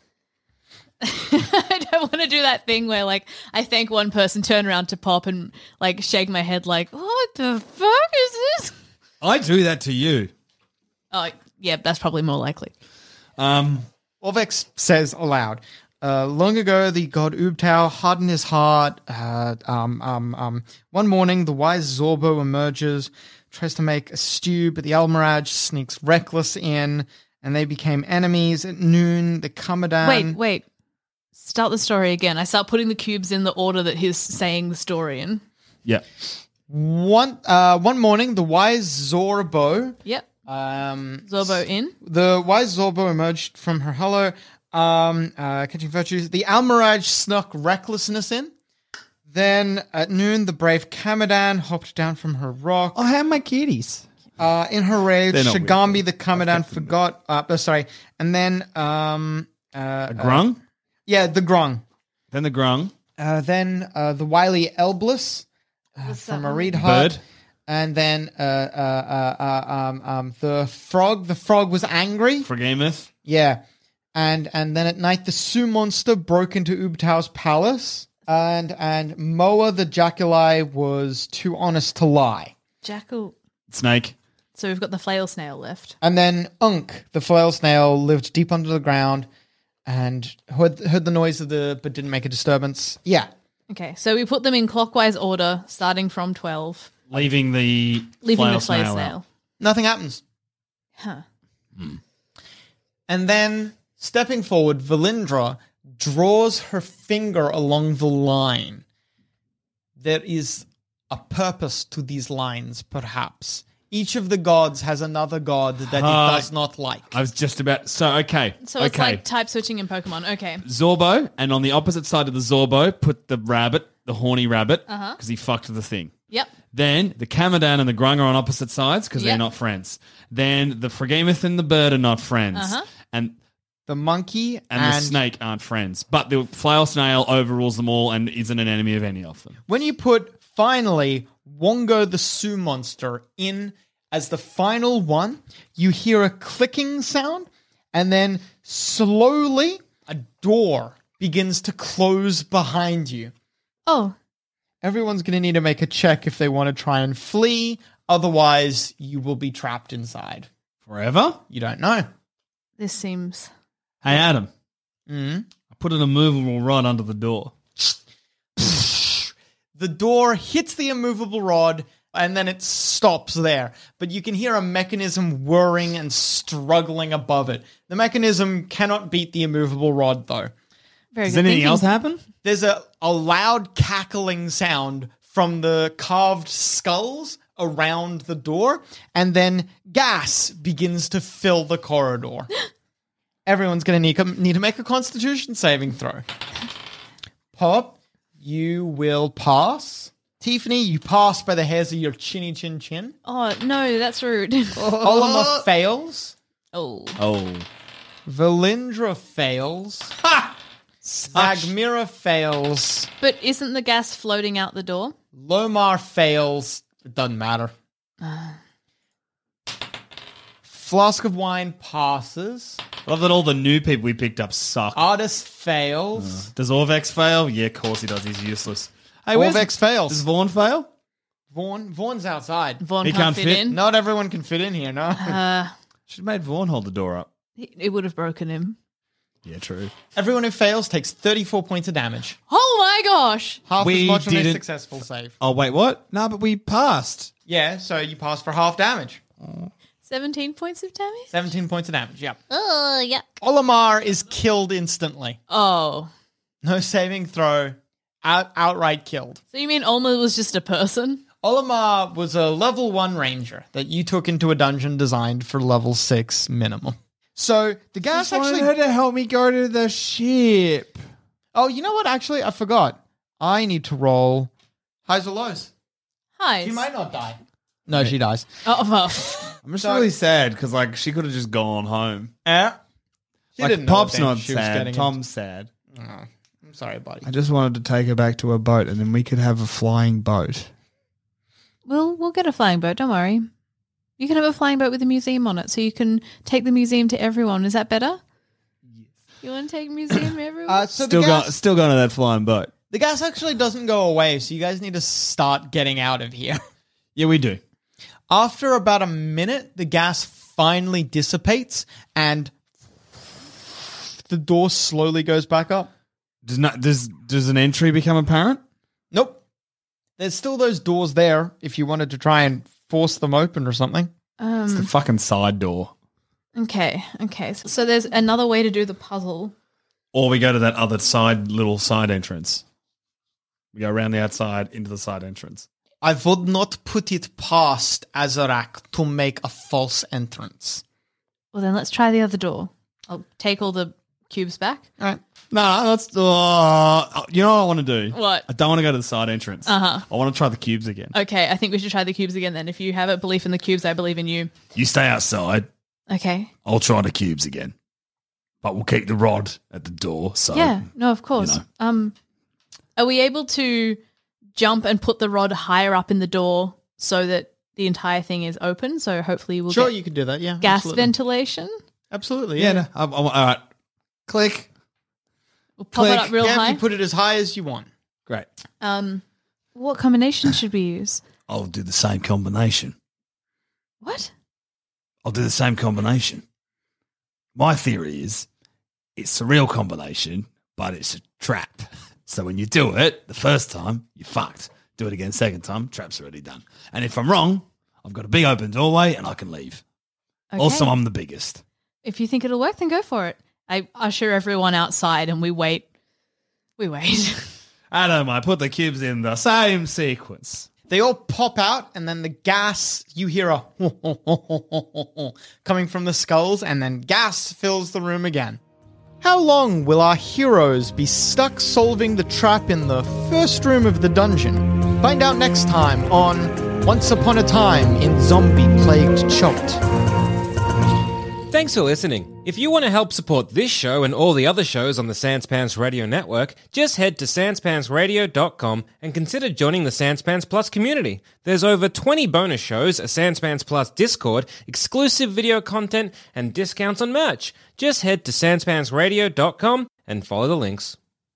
I don't want to do that thing where, like, I thank one person, turn around to Pop and, like, shake my head like, what the fuck is this? I do that to you. Oh, yeah, that's probably more likely. Orvex says aloud, long ago, the god Ubtao hardened his heart. One morning, the wise Zorbo emerges, tries to make a stew, but the Almiraj sneaks reckless in, and they became enemies. At noon, the Kamadan... Wait. Start the story again. I start putting the cubes in the order that he's saying the story in. Yeah. One morning, the wise Zorbo... Yep. Zorbo in. The wise Zorbo emerged from her hollow, catching virtues. The Almiraj snuck recklessness in. Then at noon, the brave Kamadan hopped down from her rock. Oh, how are my kitties? In her rage, They're not Shigambi weird. the Commandant forgot. Sorry, and then A grung? yeah, the Grung. Then the grung. Then the wily Elbliss from a reed Bird. hut. And then the frog. The frog was angry. Fragamuth. Yeah. And then at night, the Sioux monster broke into Ubtau's palace. And Moa the Jaculi was too honest to lie. Jackal. Snake. So we've got the flail snail left. And then Unk, the flail snail, lived deep under the ground and heard the noise of but didn't make a disturbance. Yeah. Okay, so we put them in clockwise order, starting from 12, Leaving the leaving the flail flail snail snail. out. Nothing happens. Huh. And then, stepping forward, Valindra draws her finger along the line. There is a purpose to these lines, perhaps. Each of the gods has another god that it does not like. I was just about... So, okay. So it's like type switching in Pokemon. Okay. Zorbo, and on the opposite side of the Zorbo, put the rabbit, the horny rabbit, because he fucked the thing. Yep. Then the Kamadan and the Grung are on opposite sides because they're Yep. not friends. Then the Fragamuth and the bird are not friends. And The monkey the snake aren't friends. But the flail snail overrules them all and isn't an enemy of any of them. When you put, finally, Wongo the Sioux monster in as the final one, you hear a clicking sound, and then slowly a door begins to close behind you. Oh, Everyone's going to need to make a check if they want to try and flee. Otherwise, you will be trapped inside. Forever? You don't know. this seems... Hey, Adam. Mm-hmm. I put an immovable rod under the door. The door hits the immovable rod, and then it stops there. But you can hear a mechanism whirring and struggling above it. The mechanism cannot beat the immovable rod, though. Very Does good anything thinking. else happen? There's a loud cackling sound from the carved skulls around the door, and then gas begins to fill the corridor. Everyone's going to need to make a Constitution saving throw. Pop, you will pass. Tiffany, you pass by the hairs of your chinny chin chin. Oh, no, that's rude. Olimar fails. Oh. Oh. Valindra fails. Ha! Zagmira fails. But isn't the gas floating out the door? Lomar fails. It doesn't matter. Flask of wine passes. I love that all the new people we picked up suck. Artist fails. Does Orvex fail? Yeah, of course he does. He's useless. Hey, Orvex fails. Does Vaughn fail? Vaughn's outside. Vaughn He can't can't fit fit? in. Not everyone can fit in here, no. Should have made Vaughn hold the door up. It would have broken him. Yeah, true. Everyone who fails takes 34 points of damage. Oh my gosh! Half We as much on a didn't- successful save. Oh, wait, what? No, but we passed. Yeah, so you pass for half damage. 17 points of damage? 17 points of damage, yep. Oh, yuck. Olimar is killed instantly. Oh. No saving throw. Outright killed. So you mean Olma was just a person? Olimar was a level 1 ranger that you took into a dungeon designed for level 6 minimum. So the gas actually... to help me go to the ship. Oh, you know what? Actually, I forgot. I need to roll highs or lows. Hi. She might not die. No, she dies. Oh, well. I'm just really sad because, like, she could have just gone home. She Like, didn't know Pop's what not danger she was sad. getting Tom's sad. into. Oh, I'm sorry, buddy. I just wanted to take her back to a boat and then we could have a flying boat. We'll get a flying boat, don't worry. You can have a flying boat with a museum on it, so you can take the museum to everyone. Is that better? Yes. You want to take a museum to everyone? So Still going to that flying boat. the gas actually doesn't go away, so you guys need to start getting out of here. Yeah, we do. After about a minute, the gas finally dissipates and the door slowly goes back up. Does an entry become apparent? Nope. There's still those doors there if you wanted to try and force them open or something. It's the fucking side door. Okay. So there's another way to do the puzzle. Or we go to that other little side entrance. We go around the outside into the side entrance. I would not put it past Azarak to make a false entrance. Well, then let's try the other door. I'll take all the cubes back. All right. No, that's you know what I want to do? What? I don't want to go to the side entrance. I want to try the cubes again. Okay, I think we should try the cubes again then. If you have a belief in the cubes, I believe in you. You stay outside. Okay. I'll try the cubes again. But we'll keep the rod at the door. So Yeah, no, of course. you know. Are we able to jump and put the rod higher up in the door so that the entire thing is open? So hopefully we'll Sure, get you can do that. Yeah. gas absolutely. ventilation. Absolutely. Yeah, Yeah. no, all right. Click. We'll pop it up real yeah, high. you put it as high as you want. Great. What combination should we use? I'll do the same combination. What? I'll do the same combination. My theory is it's a real combination, but it's a trap. So when you do it the first time, you're fucked. Do it again second time, trap's already done. And if I'm wrong, I've got a big open doorway and I can leave. Okay. Also, I'm the biggest. If you think it'll work, then go for it. I usher everyone outside and we wait. We wait. Adam, I put the cubes in the same sequence. They all pop out, and then the gas, you hear a coming from the skulls, and then gas fills the room again. How long will our heroes be stuck solving the trap in the first room of the dungeon? Find out next time on Once Upon a Time in Zombie-Plagued Chult. Thanks for listening. If you want to help support this show and all the other shows on the Sanspants Radio Network, just head to sanspantsradio.com and consider joining the Sanspants Plus community. There's over 20 bonus shows, a Sanspants Plus Discord, exclusive video content, and discounts on merch. Just head to sanspantsradio.com and follow the links.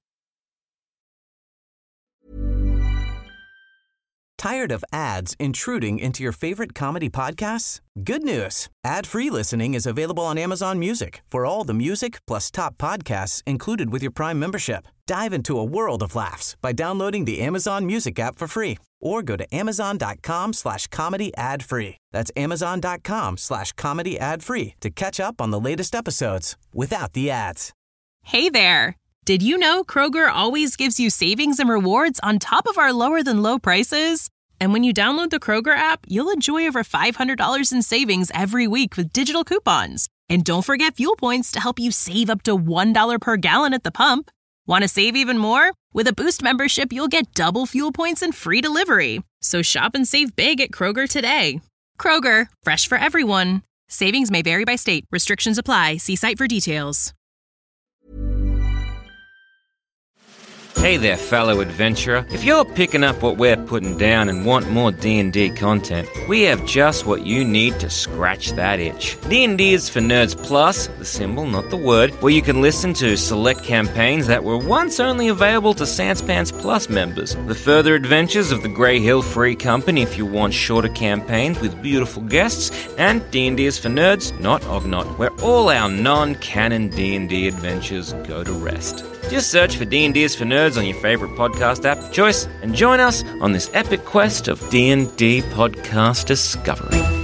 Tired of ads intruding into your favorite comedy podcasts? Good news. Ad-free listening is available on Amazon Music for all the music plus top podcasts included with your Prime membership. Dive into a world of laughs by downloading the Amazon Music app for free or go to amazon.com/comedy ad-free. That's amazon.com/comedy ad-free to catch up on the latest episodes without the ads. Hey there. Did you know Kroger always gives you savings and rewards on top of our lower-than-low prices? And when you download the Kroger app, you'll enjoy over $500 in savings every week with digital coupons. And don't forget fuel points to help you save up to $1 per gallon at the pump. Want to save even more? With a Boost membership, you'll get double fuel points and free delivery. So shop and save big at Kroger today. Kroger, fresh for everyone. Savings may vary by state. Restrictions apply. See site for details. Hey there, fellow adventurer. If you're picking up what we're putting down and want more D&D content, we have just what you need to scratch that itch. D&D is for Nerds Plus, the symbol, not the word, where you can listen to select campaigns that were once only available to Sanspants Plus members. The further adventures of the Grey Hill Free Company if you want shorter campaigns with beautiful guests, and D&D is for Nerds, not Ognot, where all our non-canon D&D adventures go to rest. Just search for D&D is for Nerds on your favorite podcast app of choice and join us on this epic quest of D&D podcast discovery.